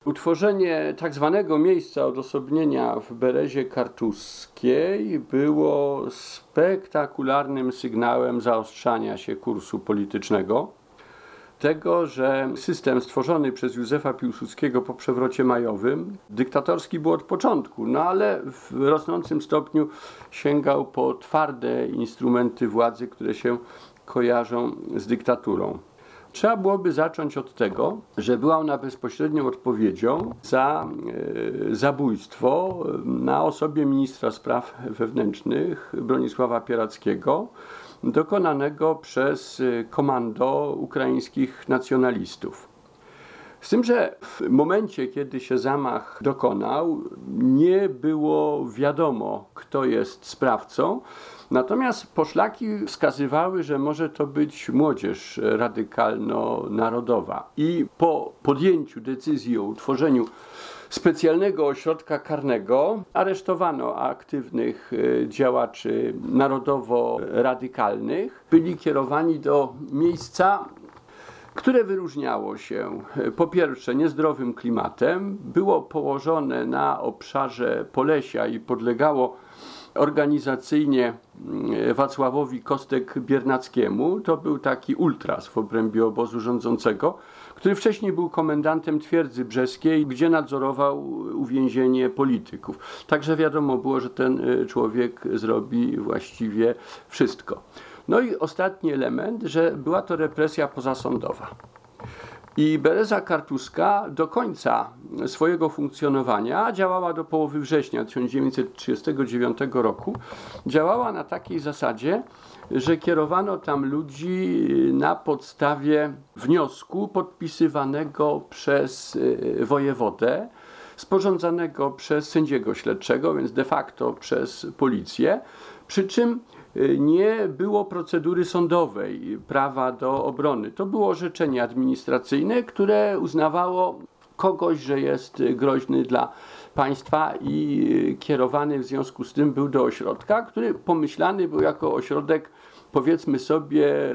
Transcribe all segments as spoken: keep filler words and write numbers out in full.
Utworzenie tak zwanego miejsca odosobnienia w Berezie Kartuskiej było spektakularnym sygnałem zaostrzania się kursu politycznego. Tego, że system stworzony przez Józefa Piłsudskiego po przewrocie majowym dyktatorski był od początku, no ale w rosnącym stopniu sięgał po twarde instrumenty władzy, które się kojarzą z dyktaturą. Trzeba byłoby zacząć od tego, że była ona bezpośrednią odpowiedzią za e, zabójstwo na osobie ministra spraw wewnętrznych Bronisława Pierackiego, dokonanego przez komando ukraińskich nacjonalistów. Z tym, że w momencie, kiedy się zamach dokonał, nie było wiadomo, kto jest sprawcą, natomiast poszlaki wskazywały, że może to być młodzież radykalno-narodowa. I po podjęciu decyzji o utworzeniu specjalnego ośrodka karnego aresztowano aktywnych działaczy narodowo-radykalnych. Byli kierowani do miejsca, które wyróżniało się po pierwsze niezdrowym klimatem, było położone na obszarze Polesia i podlegało organizacyjnie Wacławowi Kostek-Biernackiemu. To był taki ultras w obrębie obozu rządzącego, który wcześniej był komendantem Twierdzy Brzeskiej, gdzie nadzorował uwięzienie polityków. Także wiadomo było, że ten człowiek zrobi właściwie wszystko. No i ostatni element, że była to represja pozasądowa. I Bereza Kartuska do końca swojego funkcjonowania działała do połowy września tysiąc dziewięćset trzydziestego dziewiątego roku. Działała na takiej zasadzie, że kierowano tam ludzi na podstawie wniosku podpisywanego przez wojewodę, sporządzanego przez sędziego śledczego, więc de facto przez policję, przy czym nie było procedury sądowej, prawa do obrony. To było orzeczenie administracyjne, które uznawało kogoś, że jest groźny dla państwa i kierowany w związku z tym był do ośrodka, który pomyślany był jako ośrodek, powiedzmy sobie,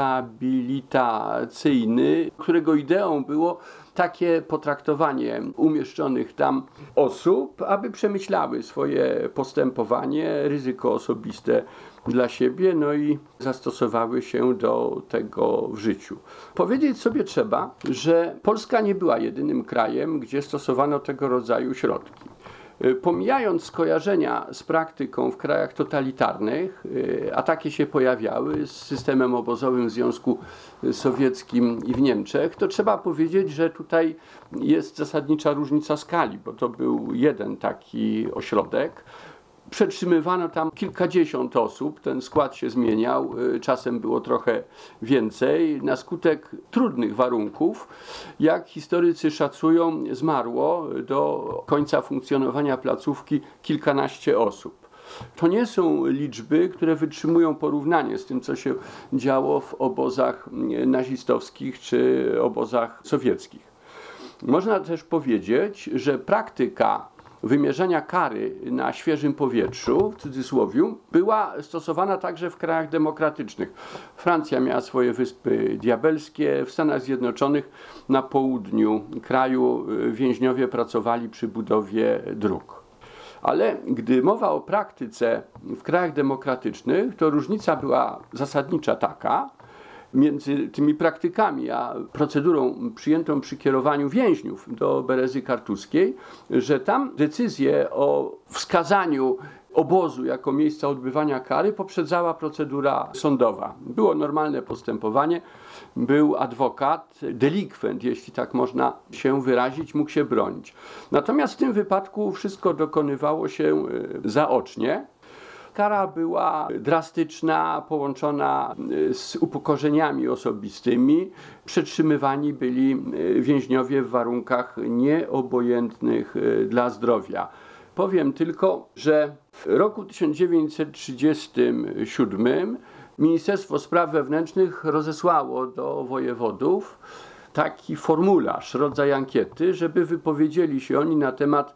rehabilitacyjny, którego ideą było takie potraktowanie umieszczonych tam osób, aby przemyślały swoje postępowanie, ryzyko osobiste dla siebie, no i zastosowały się do tego w życiu. Powiedzieć sobie trzeba, że Polska nie była jedynym krajem, gdzie stosowano tego rodzaju środki. Pomijając skojarzenia z praktyką w krajach totalitarnych, a takie się pojawiały z systemem obozowym w Związku Sowieckim i w Niemczech, to trzeba powiedzieć, że tutaj jest zasadnicza różnica skali, bo to był jeden taki ośrodek. Przetrzymywano tam kilkadziesiąt osób, ten skład się zmieniał, czasem było trochę więcej. Na skutek trudnych warunków, jak historycy szacują, zmarło do końca funkcjonowania placówki kilkanaście osób. To nie są liczby, które wytrzymują porównanie z tym, co się działo w obozach nazistowskich czy obozach sowieckich. Można też powiedzieć, że praktyka wymierzania kary na świeżym powietrzu, w cudzysłowie, była stosowana także w krajach demokratycznych. Francja miała swoje Wyspy Diabelskie, w Stanach Zjednoczonych na południu kraju więźniowie pracowali przy budowie dróg. Ale gdy mowa o praktyce w krajach demokratycznych, to różnica była zasadnicza taka, między tymi praktykami a procedurą przyjętą przy kierowaniu więźniów do Berezy Kartuskiej, że tam decyzję o wskazaniu obozu jako miejsca odbywania kary poprzedzała procedura sądowa. Było normalne postępowanie, był adwokat, delikwent, jeśli tak można się wyrazić, mógł się bronić. Natomiast w tym wypadku wszystko dokonywało się zaocznie. Kara była drastyczna, połączona z upokorzeniami osobistymi. Przetrzymywani byli więźniowie w warunkach nieobojętnych dla zdrowia. Powiem tylko, że w roku tysiąc dziewięćset trzydziestym siódmym Ministerstwo Spraw Wewnętrznych rozesłało do wojewodów taki formularz, rodzaj ankiety, żeby wypowiedzieli się oni na temat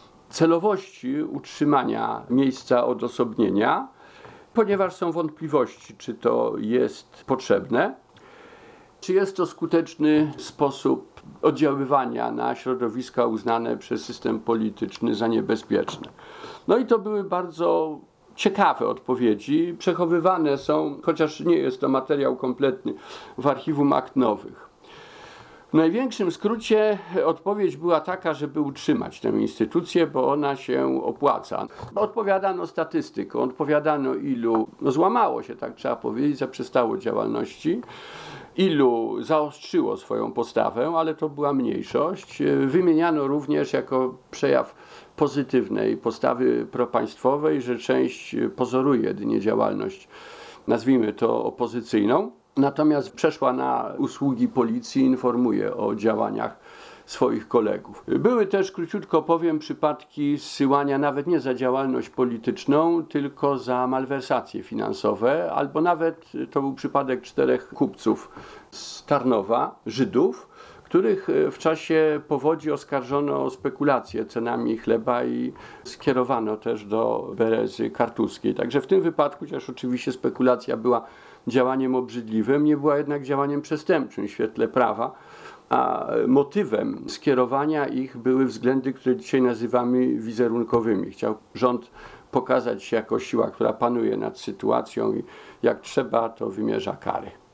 celowości utrzymania miejsca odosobnienia, ponieważ są wątpliwości, czy to jest potrzebne. Czy jest to skuteczny sposób oddziaływania na środowiska uznane przez system polityczny za niebezpieczne? No i to były bardzo ciekawe odpowiedzi. Przechowywane są, chociaż nie jest to materiał kompletny, w archiwum akt nowych. W największym skrócie odpowiedź była taka, żeby utrzymać tę instytucję, bo ona się opłaca. Odpowiadano statystyką, odpowiadano ilu, no złamało się, tak trzeba powiedzieć, zaprzestało działalności, ilu zaostrzyło swoją postawę, ale to była mniejszość. Wymieniano również jako przejaw pozytywnej postawy propaństwowej, że część pozoruje jedynie działalność, nazwijmy to opozycyjną, natomiast przeszła na usługi policji, informuje o działaniach swoich kolegów. Były też, króciutko powiem, przypadki zsyłania nawet nie za działalność polityczną, tylko za malwersacje finansowe, albo nawet to był przypadek czterech kupców z Tarnowa, Żydów, których w czasie powodzi oskarżono o spekulację cenami chleba i skierowano też do Berezy Kartuskiej. Także w tym wypadku, chociaż oczywiście spekulacja była działaniem obrzydliwym, nie była jednak działaniem przestępczym w świetle prawa, a motywem skierowania ich były względy, które dzisiaj nazywamy wizerunkowymi. Chciał rząd pokazać się jako siła, która panuje nad sytuacją i jak trzeba, to wymierza kary.